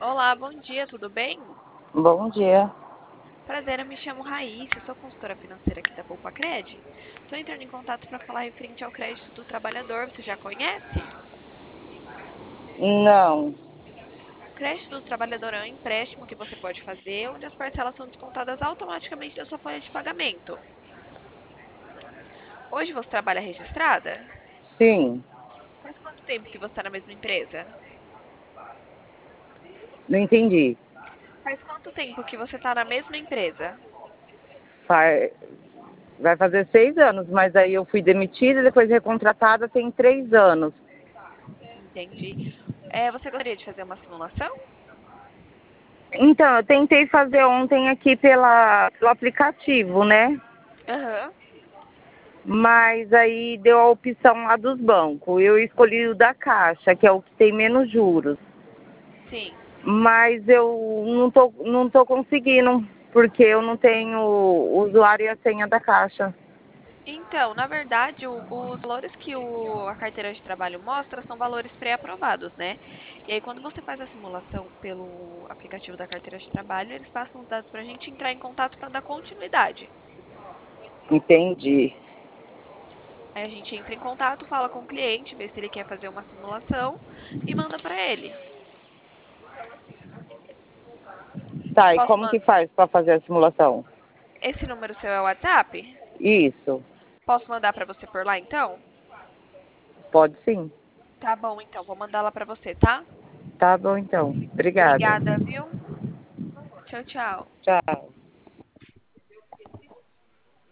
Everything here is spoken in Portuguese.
Olá, bom dia, tudo bem? Bom dia. Prazer, eu me chamo Raíssa, sou consultora financeira aqui da Poupa-Cred. Estou entrando em contato para falar referente ao crédito do trabalhador, você já conhece? Não, O crédito do trabalhador é um empréstimo que você pode fazer, onde as parcelas são descontadas automaticamente da sua folha de pagamento. Hoje você trabalha registrada? sim, Faz quanto tempo que você está na mesma empresa? não entendi. Faz quanto tempo que você está na mesma empresa? Vai, vai fazer 6 anos, mas aí eu fui demitida e depois recontratada tem 3 anos. Entendi. Você gostaria de fazer uma simulação? Então, eu tentei fazer ontem aqui pelo aplicativo, né? Aham, Mas aí deu a opção lá dos bancos. Eu escolhi o da Caixa, que é o que tem menos juros. sim. Mas eu não tô conseguindo, porque eu não tenho o usuário e a senha da Caixa. Então, na verdade, os valores que a carteira de trabalho mostra são valores pré-aprovados, né? E aí, quando você faz a simulação pelo aplicativo da carteira de trabalho, eles passam os dados para a gente entrar em contato para dar continuidade. Entendi. Aí a gente entra em contato, fala com o cliente, vê se ele quer fazer uma simulação e manda para ele. Tá, e Posso como man- que faz para fazer a simulação? Esse número seu é o WhatsApp? Isso, Posso mandar para você por lá, então? pode sim. Tá bom, então, vou mandar lá para você, tá? Tá bom então. Obrigada. Obrigada, viu? Tchau, tchau. Tchau.